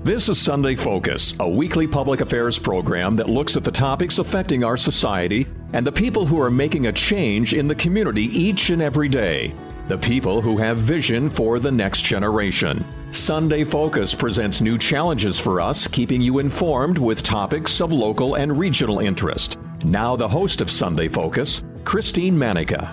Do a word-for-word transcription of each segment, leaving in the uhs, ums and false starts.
This is Sunday Focus, a weekly public affairs program that looks at the topics affecting our society and the people who are making a change in the community each and every day. The people who have vision for the next generation. Sunday Focus presents new challenges for us, keeping you informed with topics of local and regional interest. Now the host of Sunday Focus, Christine Manica.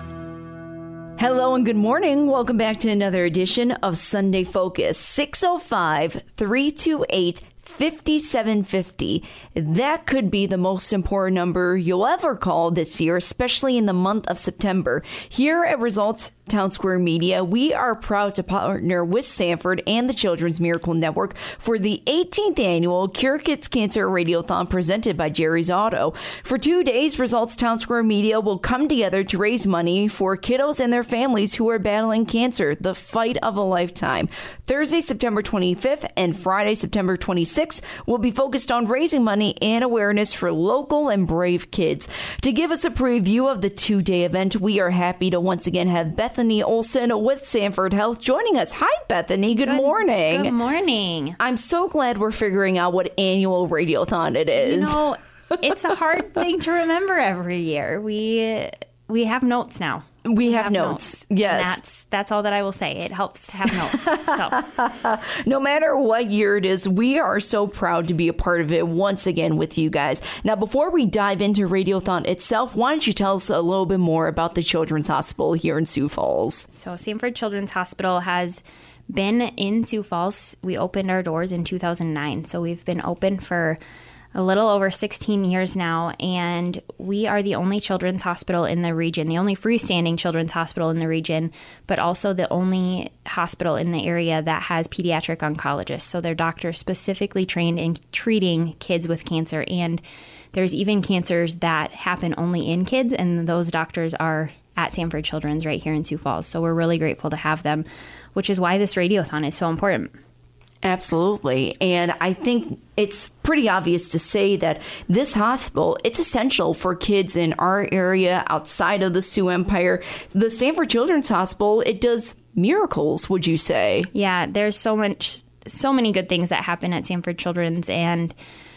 Hello and good morning. Welcome back to another edition of Sunday Focus. six oh five, three two eight, five seven five oh. That could be the most important number you'll ever call this year, especially in the month of September. Here at Results Town Square Media, we are proud to partner with Sanford and the Children's Miracle Network for the eighteenth annual Cure Kids Cancer Radiothon presented by Jerry's Auto. For two days, Results Town Square Media will come together to raise money for kiddos and their families who are battling cancer, the fight of a lifetime. Thursday, September twenty-fifth and Friday, September twenty-sixth will be focused on raising money and awareness for local and brave kids. To give us a preview of the two-day event, we are happy to once again have Beth Bethany Olson with Sanford Health joining us. Hi, Bethany. Good, good morning. Good morning. I'm so glad we're figuring out what annual radiothon it is. You know, it's a hard thing to remember every year. We we have notes now. We, we have, have notes. notes. Yes. And that's that's all that I will say. It helps to have notes. So. No matter what year it is, we are so proud to be a part of it once again with you guys. Now, before we dive into Radiothon itself, why don't you tell us a little bit more about the Children's Hospital here in Sioux Falls? So Sanford Children's Hospital has been in Sioux Falls. We opened our doors in two thousand nine. So we've been open for a little over sixteen years now, and we are the only children's hospital in the region, the only freestanding children's hospital in the region, but also the only hospital in the area that has pediatric oncologists. So they're doctors specifically trained in treating kids with cancer, and there's even cancers that happen only in kids, and those doctors are at Sanford Children's right here in Sioux Falls. So we're really grateful to have them, which is why this radiothon is so important. Absolutely. And I think it's pretty obvious to say that this hospital, it's essential for kids in our area outside of the Sioux Empire. The Sanford Children's Hospital, it does miracles, would you say? Yeah, there's so much, so many good things that happen at Sanford Children's, and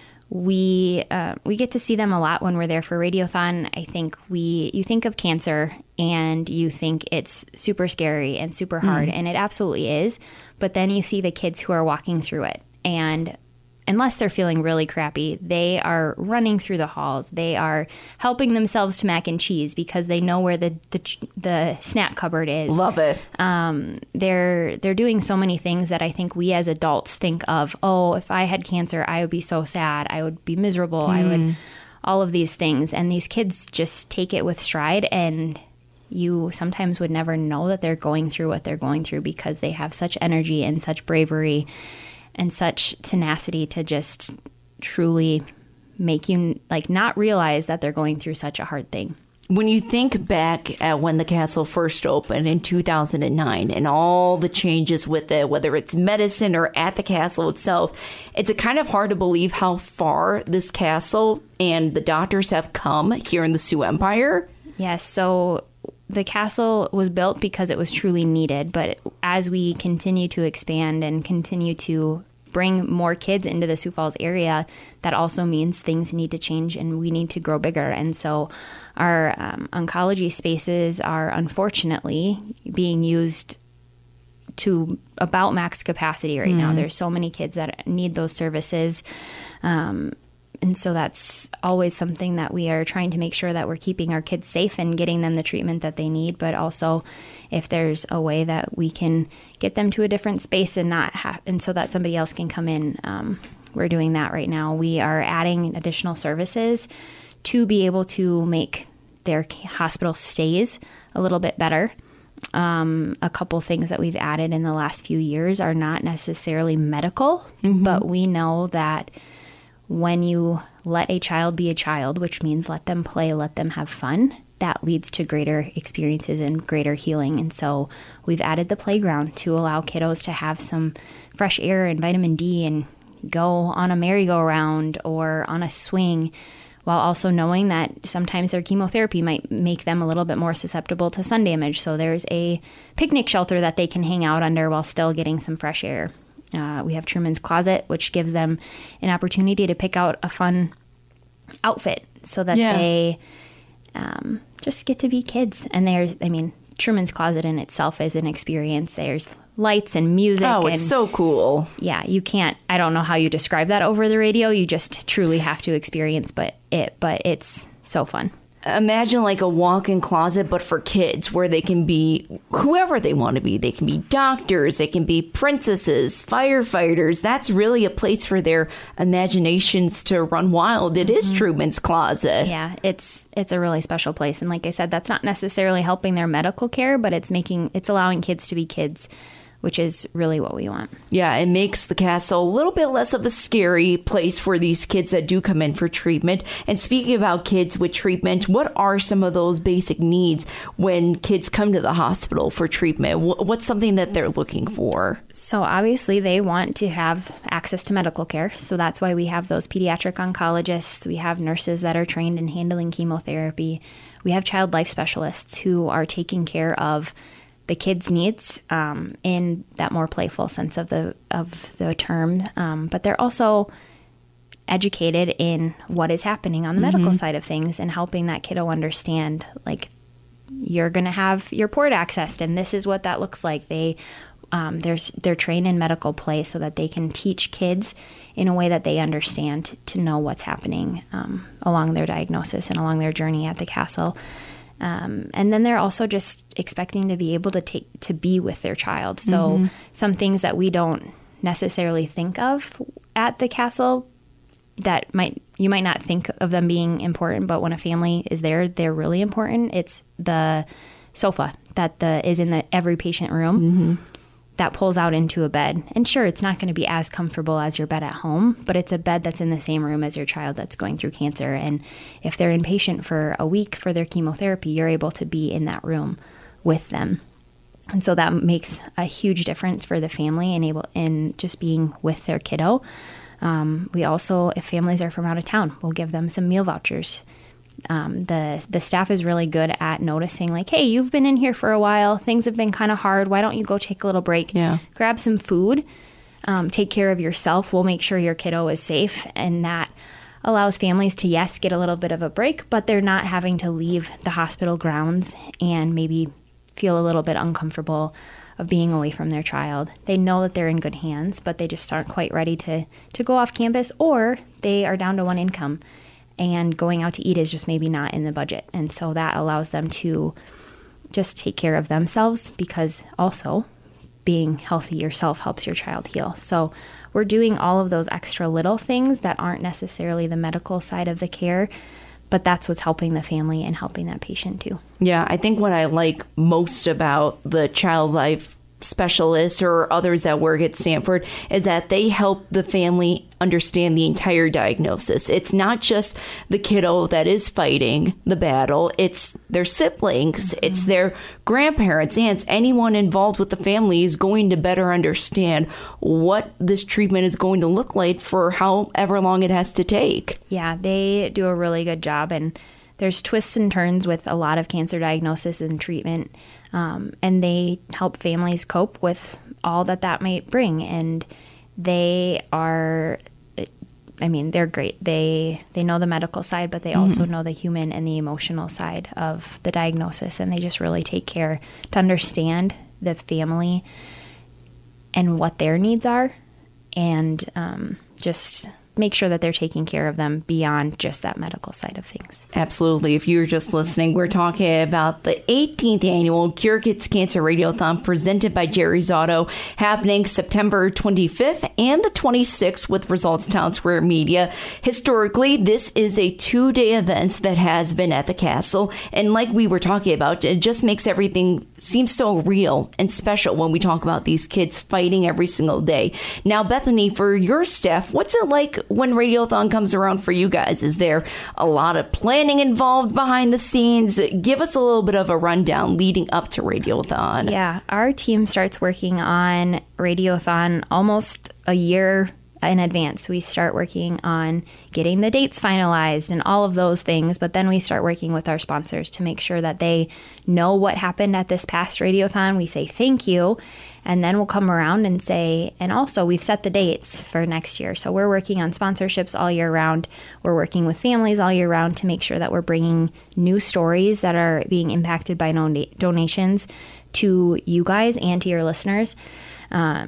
we uh, we get to see them a lot when we're there for Radiothon. I think we you think of cancer and you think it's super scary and super hard, mm. and it absolutely is. But then you see the kids who are walking through it, and unless they're feeling really crappy, they are running through the halls. They are helping themselves to mac and cheese because they know where the the, the snack cupboard is. Love it. Um, they're they're doing so many things that I think we as adults think of. Oh, if I had cancer, I would be so sad. I would be miserable. Mm. I would all of these things, and these kids just take it with stride, and you sometimes would never know that they're going through what they're going through because they have such energy and such bravery and such tenacity to just truly make you like not realize that they're going through such a hard thing. When you think back at when the castle first opened in two thousand nine and all the changes with it, whether it's medicine or at the castle itself, it's kind of hard to believe how far this castle and the doctors have come here in the Sioux Empire. Yes, so the castle was built because it was truly needed, but as we continue to expand and continue to bring more kids into the Sioux Falls area, that also means things need to change and we need to grow bigger. And so our um, oncology spaces are unfortunately being used to about max capacity right mm. now. There's so many kids that need those services. Um, And so that's always something that we are trying to make sure that we're keeping our kids safe and getting them the treatment that they need. But also, if there's a way that we can get them to a different space and not have, and so that somebody else can come in, um, we're doing that right now. We are adding additional services to be able to make their hospital stays a little bit better. Um, a couple things that we've added in the last few years are not necessarily medical, mm-hmm. but we know that when you let a child be a child, which means let them play, let them have fun, that leads to greater experiences and greater healing. And so we've added the playground to allow kiddos to have some fresh air and vitamin D and go on a merry-go-round or on a swing, while also knowing that sometimes their chemotherapy might make them a little bit more susceptible to sun damage. So there's a picnic shelter that they can hang out under while still getting some fresh air. Uh, we have Truman's Closet, which gives them an opportunity to pick out a fun outfit so that yeah. they um, just get to be kids. And there's, I mean, Truman's Closet in itself is an experience. There's lights and music. Oh, it's and, so cool. Yeah, you can't, I don't know how you describe that over the radio. You just truly have to experience but it, but it's so fun. Imagine like a walk-in closet, but for kids, where they can be whoever they want to be. They can be doctors, they can be princesses, firefighters. That's really a place for their imaginations to run wild. It mm-hmm. is Truman's Closet. Yeah, it's it's a really special place. And like I said, that's not necessarily helping their medical care, but it's making it's allowing kids to be kids, which is really what we want. Yeah, it makes the castle a little bit less of a scary place for these kids that do come in for treatment. And speaking about kids with treatment, what are some of those basic needs when kids come to the hospital for treatment? What's something that they're looking for? So obviously they want to have access to medical care. So that's why we have those pediatric oncologists. We have nurses that are trained in handling chemotherapy. We have child life specialists who are taking care of the kids' needs um, in that more playful sense of the of the term, um, but they're also educated in what is happening on the mm-hmm. medical side of things and helping that kiddo understand, like, you're going to have your port accessed, and this is what that looks like. They um, there's they're trained in medical play so that they can teach kids in a way that they understand to know what's happening um, along their diagnosis and along their journey at the castle. Um, and then they're also just expecting to be able to take to be with their child. So mm-hmm. some things that we don't necessarily think of at the castle that might you might not think of them being important, but when a family is there, they're really important. It's the sofa that the is in the every patient room mm-hmm. that pulls out into a bed. And sure, it's not going to be as comfortable as your bed at home, but it's a bed that's in the same room as your child that's going through cancer. And if they're inpatient for a week for their chemotherapy, you're able to be in that room with them. And so that makes a huge difference for the family and able in just being with their kiddo. Um, we also, if families are from out of town, we'll give them some meal vouchers. Um, the the staff is really good at noticing, like, hey, you've been in here for a while. Things have been kind of hard. Why don't you go take a little break? Yeah. Grab some food. Um, take care of yourself. We'll make sure your kiddo is safe. And that allows families to, yes, get a little bit of a break, but they're not having to leave the hospital grounds and maybe feel a little bit uncomfortable of being away from their child. They know that they're in good hands, but they just aren't quite ready to, to go off campus, or they are down to one income. And going out to eat is just maybe not in the budget. And so that allows them to just take care of themselves, because also being healthy yourself helps your child heal. So we're doing all of those extra little things that aren't necessarily the medical side of the care, but that's what's helping the family and helping that patient too. Yeah, I think what I like most about the child life specialists or others that work at Sanford is that they help the family understand the entire diagnosis. It's not just the kiddo that is fighting the battle. It's their siblings. Mm-hmm. It's their grandparents, aunts, anyone involved with the family is going to better understand what this treatment is going to look like for however long it has to take. Yeah, they do a really good job, and there's twists and turns with a lot of cancer diagnosis and treatment. Um, and they help families cope with all that that might bring. And they are, I mean, they're great. They they know the medical side, but they mm-hmm. also know the human and the emotional side of the diagnosis. And they just really take care to understand the family and what their needs are, and um, just make sure that they're taking care of them beyond just that medical side of things. Absolutely. If you're just listening, we're talking about the eighteenth annual Cure Kids Cancer Radiothon presented by Jerry's Auto, happening September twenty-fifth and the twenty-sixth with Results Town Square Media. Historically, this is a two-day event that has been at the castle. And like we were talking about, it just makes everything seem so real and special when we talk about these kids fighting every single day. Now, Bethany, for your staff, what's it like when Radiothon comes around for you guys? Is there a lot of planning involved behind the scenes? Give us a little bit of a rundown leading up to Radiothon. Yeah, our team starts working on Radiothon almost a year in advance. We start working on getting the dates finalized and all of those things, but then we start working with our sponsors to make sure that they know what happened at this past Radiothon. We say thank you, And then we'll come around and say, and also we've set the dates for next year. So we're working on sponsorships all year round. We're working with families all year round to make sure that we're bringing new stories that are being impacted by don- donations to you guys and to your listeners. Um,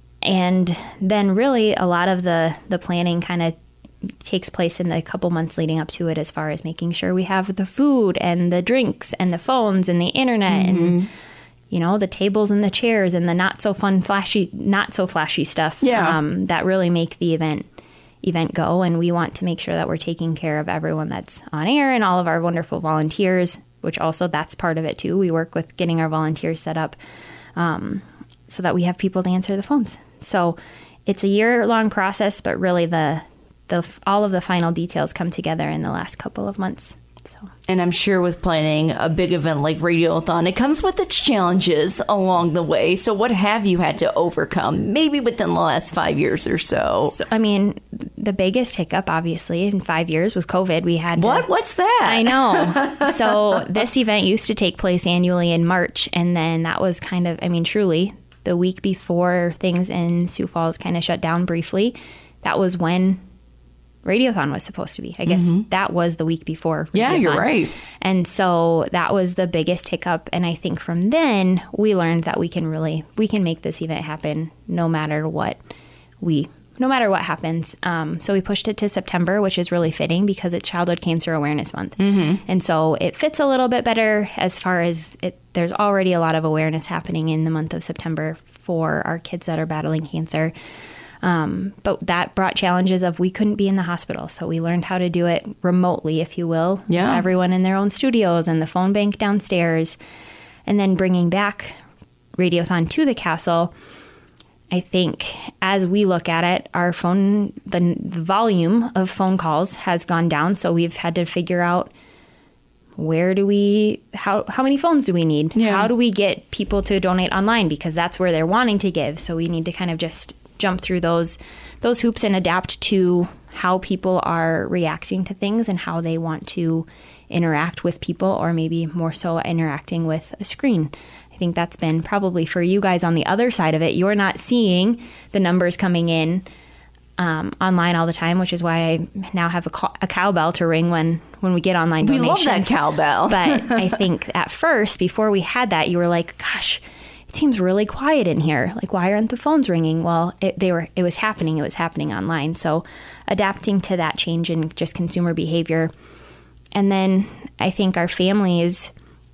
and then really a lot of the, the planning kind of takes place in the couple months leading up to it, as far as making sure we have the food and the drinks and the phones and the internet mm-hmm. and you know, the tables and the chairs and the not so fun, flashy, not so flashy stuff yeah. um, that really make the event event go. And we want to make sure that we're taking care of everyone that's on air and all of our wonderful volunteers, which also that's part of it too. We work with getting our volunteers set up um, so that we have people to answer the phones. So it's a year long process, but really the the all of the final details come together in the last couple of months. So. And I'm sure with planning a big event like Radiothon, it comes with its challenges along the way. So what have you had to overcome, maybe within the last five years or so? so I mean, the biggest hiccup, obviously, in five years was COVID. We had What? To, What's that? I know. So this event used to take place annually in March. And then that was kind of, I mean, truly, the week before things in Sioux Falls kind of shut down briefly. That was when Radiothon was supposed to be. I guess mm-hmm. that was the week before Radiothon. Yeah, you're right. And so that was the biggest hiccup. And I think from then we learned that we can really, we can make this event happen no matter what we, no matter what happens. Um, so we pushed it to September, which is really fitting because it's Childhood Cancer Awareness Month. Mm-hmm. And so it fits a little bit better as far as it, there's already a lot of awareness happening in the month of September for our kids that are battling cancer. Um, but that brought challenges of we couldn't be in the hospital. So we learned how to do it remotely, if you will. Yeah. Everyone in their own studios and the phone bank downstairs. And then bringing back Radiothon to the castle. I think as we look at it, our phone, the, the volume of phone calls has gone down. So we've had to figure out where do we, how how many phones do we need? Yeah. How do we get people to donate online? Because that's where they're wanting to give. So we need to kind of just jump through those those hoops and adapt to how people are reacting to things and how they want to interact with people, or maybe more so interacting with a screen. I think that's been probably for you guys on the other side of it. You're not seeing the numbers coming in um, online all the time, which is why I now have a, co- a cowbell to ring when, when we get online we donations. We love that cowbell. But I think at first, before we had that, you were like, gosh, it seems really quiet in here. Like, why aren't the phones ringing? Well, it, they were. It was happening. It was happening online. So adapting to that change in just consumer behavior. And then I think our families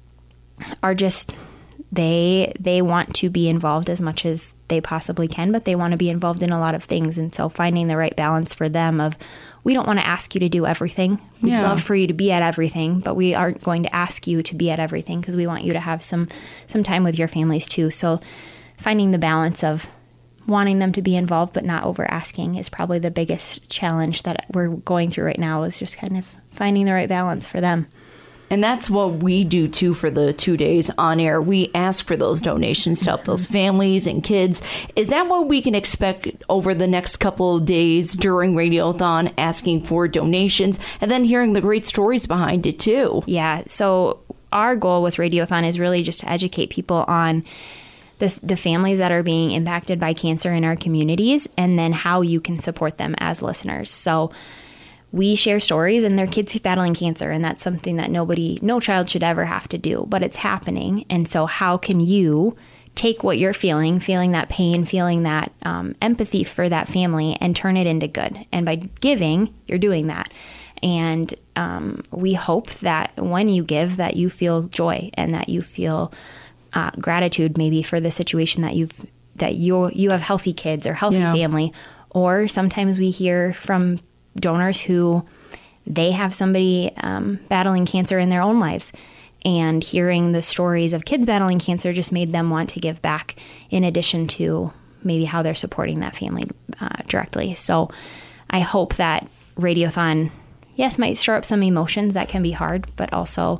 are just, they they want to be involved as much as they possibly can, but they want to be involved in a lot of things. And so finding the right balance for them of, we don't want to ask you to do everything. We'd yeah. love for you to be at everything, but we aren't going to ask you to be at everything because we want you to have some, some time with your families too. So finding the balance of wanting them to be involved but not over asking is probably the biggest challenge that we're going through right now, is just kind of finding the right balance for them. And that's what we do, too, for the two days on air. We ask for those donations to help those families and kids. Is that what we can expect over the next couple of days during Radiothon, asking for donations and then hearing the great stories behind it, too? Yeah. So our goal with Radiothon is really just to educate people on the, the families that are being impacted by cancer in our communities, and then how you can support them as listeners. So we share stories, and their kids battling cancer, and that's something that nobody, no child should ever have to do, but it's happening. And so how can you take what you're feeling, feeling that pain, feeling that um, empathy for that family, and turn it into good? And by giving, you're doing that. And um, we hope that when you give, that you feel joy and that you feel uh, gratitude, maybe for the situation that you've, that you you have healthy kids or healthy yeah. family. Or sometimes we hear from donors who they have somebody um, battling cancer in their own lives, and hearing the stories of kids battling cancer just made them want to give back, in addition to maybe how they're supporting that family uh, directly. So I hope that Radiothon, yes, might stir up some emotions that can be hard, but also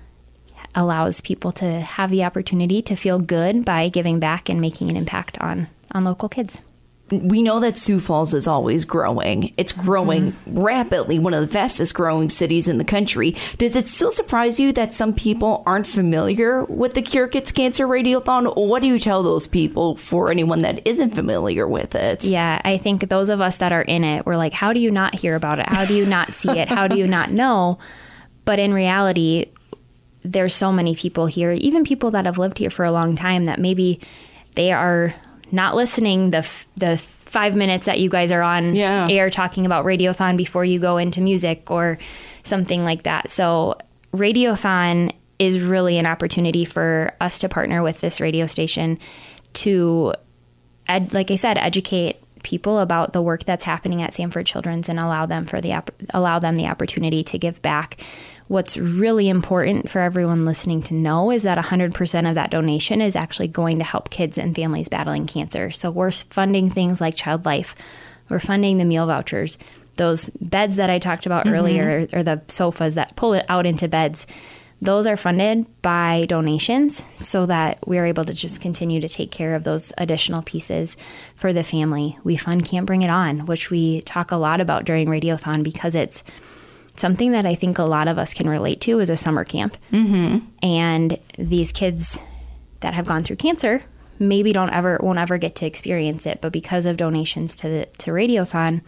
allows people to have the opportunity to feel good by giving back and making an impact on, on local kids. we know that Sioux Falls is always growing. It's growing mm-hmm. rapidly, one of the fastest growing cities in the country. Does it still surprise you that some people aren't familiar with the Cure Kids Cancer Radiothon? Or what do you tell those people for anyone that isn't familiar with it? Yeah, I think those of us that are in it, we're like, how do you not hear about it? How do you not see it? How do you not know? But in reality, there's so many people here, even people that have lived here for a long time, that maybe they are not listening the f- the five minutes that you guys are on yeah. air talking about Radiothon before you go into music or something like that. So Radiothon is really an opportunity for us to partner with this radio station to, ed- like I said, educate people about the work that's happening at Sanford Children's and allow them for the op- allow them the opportunity to give back. What's really important for everyone listening to know is that one hundred percent of that donation is actually going to help kids and families battling cancer. So we're funding things like Child Life. We're funding the meal vouchers. Those beds that I talked about mm-hmm. earlier, or the sofas that pull it out into beds, those are funded by donations so that we're able to just continue to take care of those additional pieces for the family. We fund Camp Bring It On, which we talk a lot about during Radiothon because it's something that I think a lot of us can relate to is a summer camp. Mm-hmm. And these kids that have gone through cancer maybe don't ever won't ever get to experience it, but because of donations to the, to Radiothon,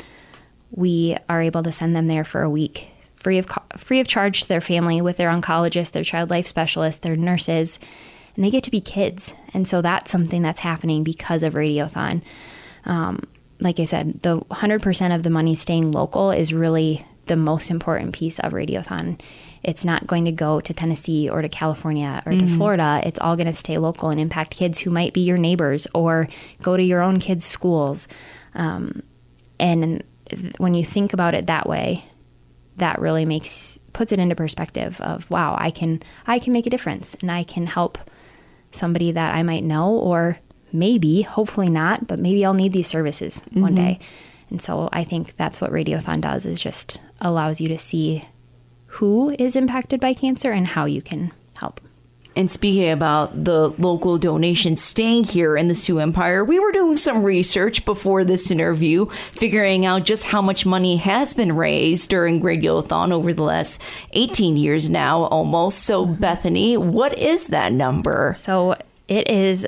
we are able to send them there for a week, free of free of charge to their family with their oncologist, their child life specialist, their nurses, and they get to be kids. And so that's something that's happening because of Radiothon. Um, like I said, the one hundred percent of the money staying local is really the most important piece of Radiothon. It's not going to go to Tennessee or to California or mm-hmm. to Florida. It's all going to stay local and impact kids who might be your neighbors or go to your own kids' schools. Um, and when you think about it that way, that really makes puts it into perspective of, wow, I can I can make a difference and I can help somebody that I might know, or maybe, hopefully not, but maybe I'll need these services mm-hmm. one day. And so I think that's what Radiothon does, is just allows you to see who is impacted by cancer and how you can help. And speaking about the local donations staying here in the Sioux Empire, we were doing some research before this interview, figuring out just how much money has been raised during Radiothon over the last eighteen years now, almost. So, Bethany, what is that number? So it is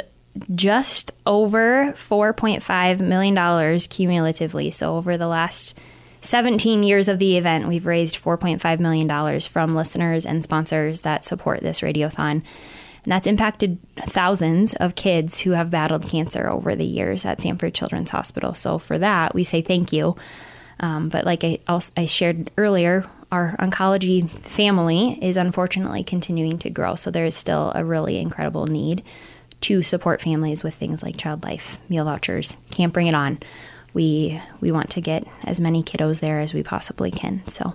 just over four point five million dollars cumulatively. So over the last seventeen years of the event, we've raised four point five million dollars from listeners and sponsors that support this Radiothon. And that's impacted thousands of kids who have battled cancer over the years at Sanford Children's Hospital. So for that, we say thank you. Um, but like I, also, I shared earlier, our oncology family is unfortunately continuing to grow. So there is still a really incredible need to support families with things like Child Life, meal vouchers, Camp Bring It On. We we want to get as many kiddos there as we possibly can. So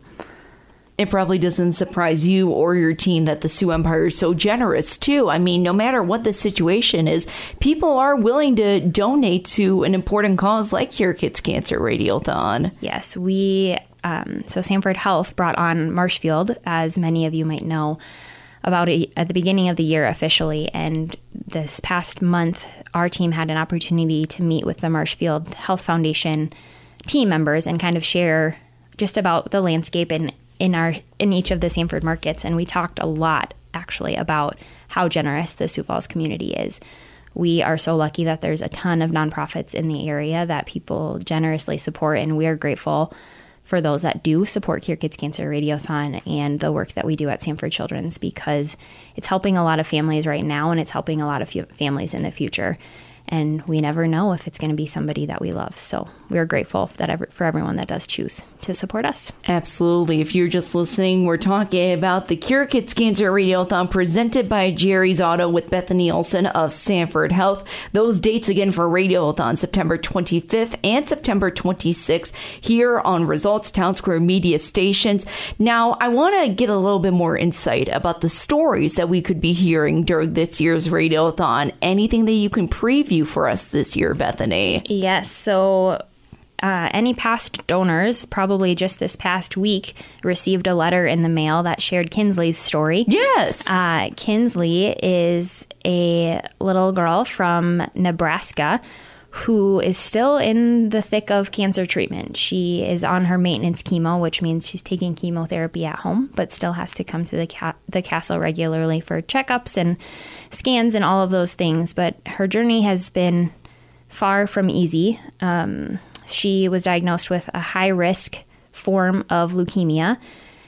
it probably doesn't surprise you or your team that the Sioux Empire is so generous, too. I mean, no matter what the situation is, people are willing to donate to an important cause like Cure Kids Cancer Radiothon. Yes, we, um, so Sanford Health brought on Marshfield, as many of you might know, about a, at the beginning of the year officially. And this past month, our team had an opportunity to meet with the Marshfield Health Foundation team members and kind of share just about the landscape in, in our in each of the Sanford markets. And we talked a lot, actually, about how generous the Sioux Falls community is. We are so lucky that there's a ton of nonprofits in the area that people generously support, and we are grateful for those that do support Cure Kids Cancer Radiothon and the work that we do at Sanford Children's, because it's helping a lot of families right now, and it's helping a lot of families in the future. And we never know if it's going to be somebody that we love. So we're grateful that every, for everyone that does choose to support us. Absolutely. If you're just listening, we're talking about the Cure Kids Cancer Radiothon presented by Jerry's Auto with Bethany Olson of Sanford Health. Those dates again for Radiothon, September twenty-fifth and September twenty-sixth here on Results Town Square Media Stations. Now, I want to get a little bit more insight about the stories that we could be hearing during this year's Radiothon. Anything that you can preview for us this year, Bethany? Yes. So uh, any past donors, probably just this past week, received a letter in the mail that shared Kinsley's story. Yes. Uh, Kinsley is a little girl from Nebraska who is still in the thick of cancer treatment. She is on her maintenance chemo, which means she's taking chemotherapy at home, but still has to come to the ca- the castle regularly for checkups and scans and all of those things. But her journey has been far from easy. Um, she was diagnosed with a high-risk form of leukemia,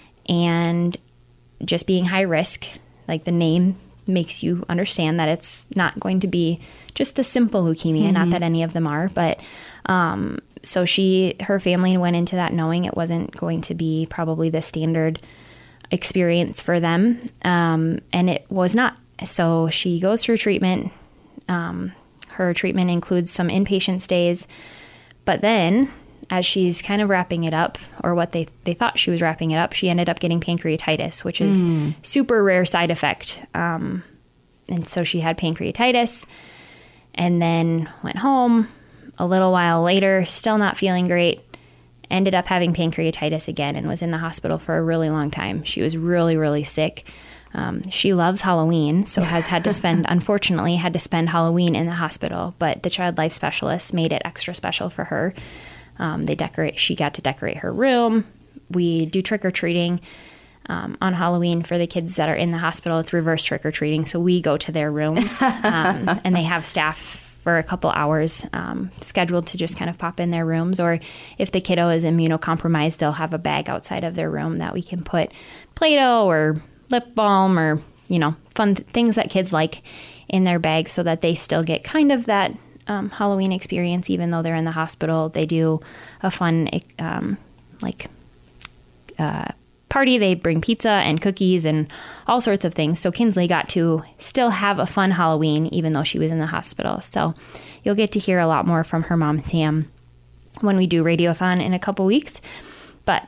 and just being high risk, like the name makes you understand that it's not going to be just a simple leukemia, mm-hmm. not that any of them are, but um, so she, her family went into that knowing it wasn't going to be probably the standard experience for them, um, and it was not. So she goes through treatment. Um, her treatment includes some inpatient stays, but then as she's kind of wrapping it up, or what they they thought she was wrapping it up, she ended up getting pancreatitis, which is mm. super rare side effect. Um, and so she had pancreatitis and then went home. A little while later, still not feeling great, ended up having pancreatitis again and was in the hospital for a really long time. She was really, really sick. Um, she loves Halloween, so has had to spend, unfortunately, had to spend Halloween in the hospital. But the child life specialist made it extra special for her. Um, they decorate. She got to decorate her room. We do trick or treating um, on Halloween for the kids that are in the hospital. It's reverse trick or treating, so we go to their rooms, um, and they have staff for a couple hours um, scheduled to just kind of pop in their rooms. Or if the kiddo is immunocompromised, they'll have a bag outside of their room that we can put Play-Doh or lip balm or you know fun th- things that kids like in their bags, so that they still get kind of that Um, Halloween experience, even though they're in the hospital. They do a fun um, like uh, party. They bring pizza and cookies and all sorts of things. So Kinsley got to still have a fun Halloween, even though she was in the hospital. So you'll get to hear a lot more from her mom, Sam, when we do Radiothon in a couple weeks. But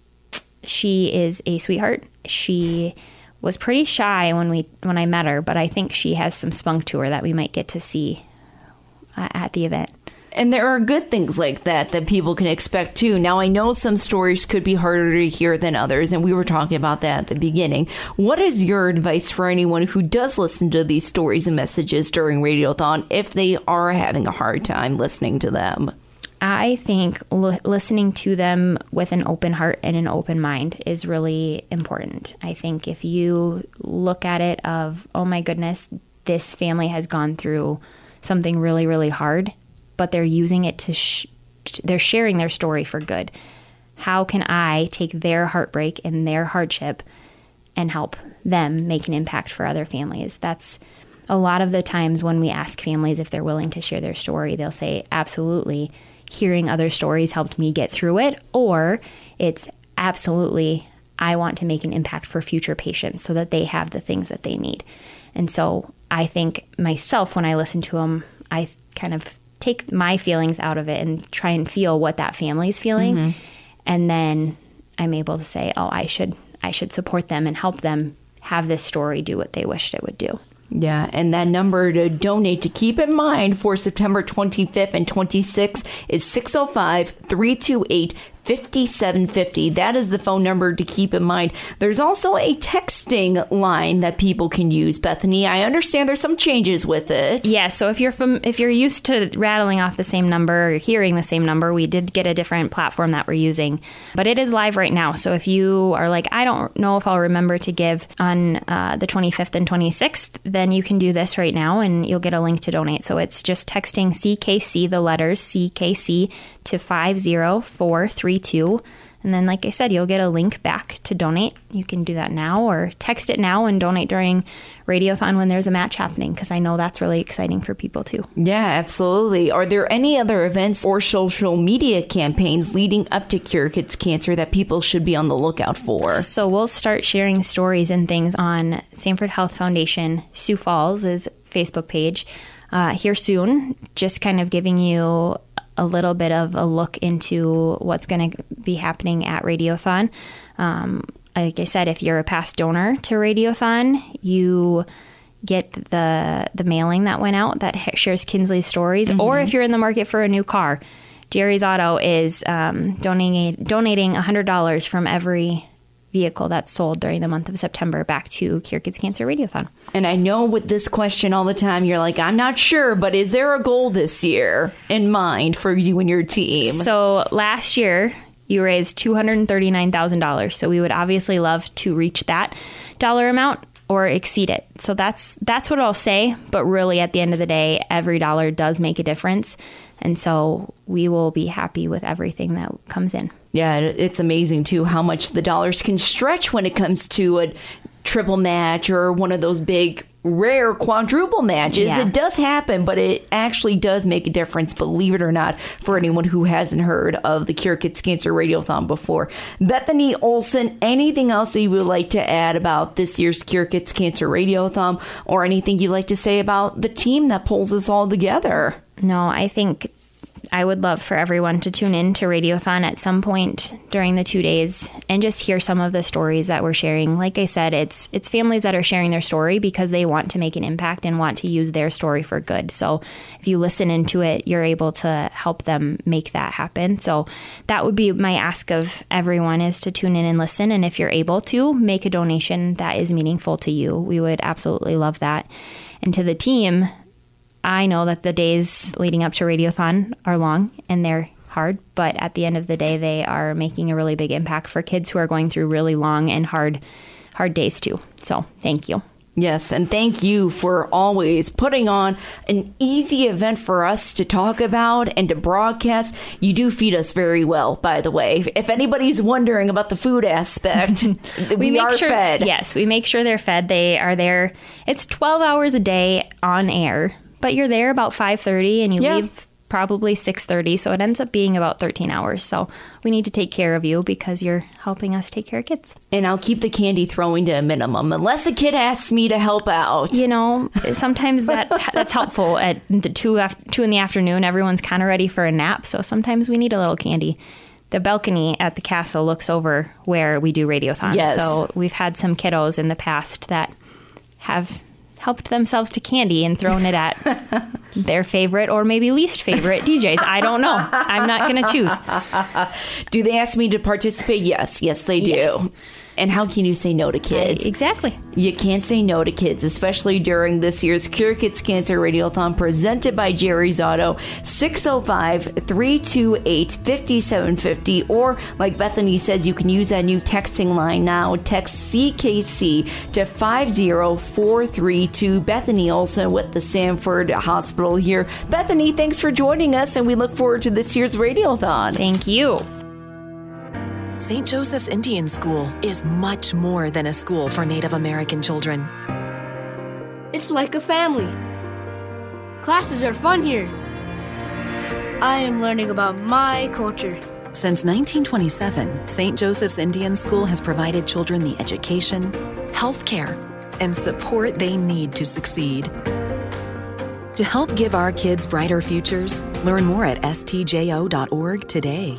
she is a sweetheart. She was pretty shy when we when I met her, but I think she has some spunk to her that we might get to see Uh, at the event. And there are good things like that that people can expect too. Now, I know some stories could be harder to hear than others, and we were talking about that at the beginning. What is your advice for anyone who does listen to these stories and messages during Radiothon if they are having a hard time listening to them? I think l- listening to them with an open heart and an open mind is really important. I think if you look at it of, oh my goodness, this family has gone through something really, really hard, but they're using it to, sh- they're sharing their story for good. How can I take their heartbreak and their hardship and help them make an impact for other families? That's a lot of the times when we ask families if they're willing to share their story, they'll say, absolutely, hearing other stories helped me get through it. Or it's absolutely, I want to make an impact for future patients so that they have the things that they need. And so I think myself, when I listen to them, I kind of take my feelings out of it and try and feel what that family's feeling. Mm-hmm. And then I'm able to say, oh, I should I should support them and help them have this story do what they wished it would do. Yeah, and that number to donate to keep in mind for September twenty-fifth and twenty-sixth is six oh five, three two eight, five seven five oh. That is the phone number to keep in mind. There's also a texting line that people can use, Bethany. I understand there's some changes with it. Yeah, so if you're from if you're used to rattling off the same number or hearing the same number, we did get a different platform that we're using. But it is live right now. So if you are like, I don't know if I'll remember to give on uh, the twenty-fifth and twenty-sixth, then you can do this right now and you'll get a link to donate. So it's just texting C K C, the letters C K C, to five zero four three two. And then, like I said, you'll get a link back to donate. You can do that now or text it now and donate during Radiothon when there's a match happening, because I know that's really exciting for people too. Yeah, absolutely. Are there any other events or social media campaigns leading up to Cure Kids Cancer that people should be on the lookout for? So we'll start sharing stories and things on Sanford Health Foundation, Sioux Falls' Facebook page uh, here soon, just kind of giving you a little bit of a look into what's going to be happening at Radiothon. Um, like I said, if you're a past donor to Radiothon, you get the the mailing that went out that shares Kinsley's stories. Mm-hmm. Or if you're in the market for a new car, Jerry's Auto is um, donating donating one hundred dollars from every vehicle that's sold during the month of September back to Cure Kids Cancer Radiothon. And I know with this question all the time, you're like, I'm not sure, but is there a goal this year in mind for you and your team? So last year, you raised two hundred thirty-nine thousand dollars. So we would obviously love to reach that dollar amount or exceed it. So that's that's what I'll say. But really, at the end of the day, every dollar does make a difference. And so we will be happy with everything that comes in. Yeah, it's amazing, too, how much the dollars can stretch when it comes to a triple match or one of those big, rare quadruple matches. Yeah. It does happen, but it actually does make a difference, believe it or not, for anyone who hasn't heard of the Cure Kids Cancer Radiothon before. Bethany Olson, anything else that you would like to add about this year's Cure Kids Cancer Radiothon, or anything you'd like to say about the team that pulls us all together? No, I think I would love for everyone to tune in to Radiothon at some point during the two days and just hear some of the stories that we're sharing. Like I said, it's it's families that are sharing their story because they want to make an impact and want to use their story for good. So if you listen into it, you're able to help them make that happen. So that would be my ask of everyone, is to tune in and listen. And if you're able to, make a donation that is meaningful to you. We would absolutely love that. And to the team, I know that the days leading up to Radiothon are long and they're hard, but at the end of the day, they are making a really big impact for kids who are going through really long and hard, hard days too. So thank you. Yes, and thank you for always putting on an easy event for us to talk about and to broadcast. You do feed us very well, by the way. If anybody's wondering about the food aspect, we, we are sure, fed. Yes, we make sure they're fed. They are there. It's twelve hours a day on air. But you're there about five thirty and you yeah. leave probably six thirty. So it ends up being about thirteen hours. So we need to take care of you because you're helping us take care of kids. And I'll keep the candy throwing to a minimum unless a kid asks me to help out. You know, sometimes that that's helpful. At the two, after, two in the afternoon, everyone's kind of ready for a nap. So sometimes we need a little candy. The balcony at the castle looks over where we do Radiothon. Yes. So we've had some kiddos in the past that have helped themselves to candy and thrown it at their favorite or maybe least favorite D Js. I don't know. I'm not going to choose. Do they ask me to participate? Yes. Yes, they do. Yes. And how can you say no to kids? I, exactly. You can't say no to kids, especially during this year's Cure Kids Cancer Radiothon presented by Jerry's Auto. six oh five, three two eight, five seven five oh. Or, like Bethany says, you can use that new texting line now. Text C K C to five zero four three two. Bethany Olson with the Sanford Hospital here. Bethany, thanks for joining us, and we look forward to this year's Radiothon. Thank you. Saint Joseph's Indian School is much more than a school for Native American children. It's like a family. Classes are fun here. I am learning about my culture. Since nineteen twenty-seven, Saint Joseph's Indian School has provided children the education, health care, and support they need to succeed. To help give our kids brighter futures, learn more at S T J O dot org today.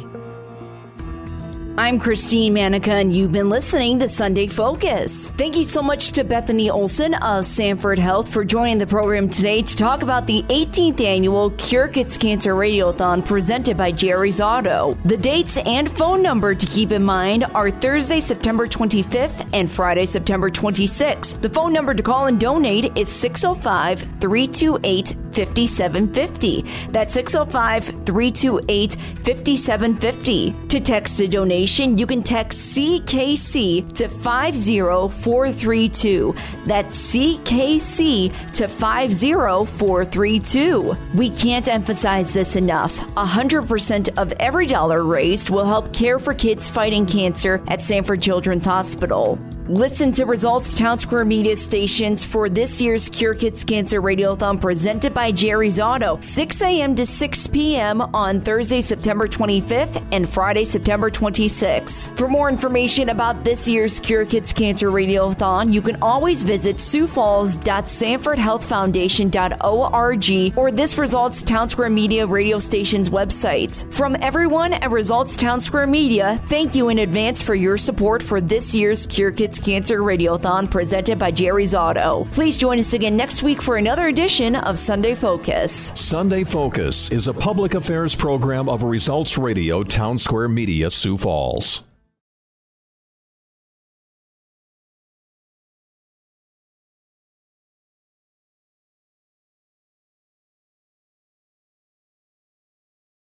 I'm Christine Manica, and you've been listening to Sunday Focus. Thank you so much to Bethany Olson of Sanford Health for joining the program today to talk about the eighteenth annual Cure Kids Cancer Radiothon presented by Jerry's Auto. The dates and phone number to keep in mind are Thursday, September twenty-fifth and Friday, September twenty-sixth. The phone number to call and donate is six oh five, three two eight, five seven five oh. That's six oh five, three two eight, five seven five oh. To text a donation, you can text C K C to five zero four three two. That's C K C to five zero four three two. We can't emphasize this enough. one hundred percent of every dollar raised will help care for kids fighting cancer at Sanford Children's Hospital. Listen to Results Town Square Media stations for this year's Cure Kids Cancer Radiothon presented by Jerry's Auto, six a.m. to six p.m. on Thursday, September twenty-fifth and Friday, September twenty-sixth. For more information about this year's Cure Kids Cancer Radiothon, you can always visit sioux falls dot sanford health foundation dot org or this Results Town Square Media radio station's website. From everyone at Results Town Square Media, thank you in advance for your support for this year's Cure Kids Cancer Radiothon presented by Jerry's Auto. Please join us again next week for another edition of Sunday Focus. Sunday Focus is a public affairs program of Results Radio Town Square Media, Sioux Falls.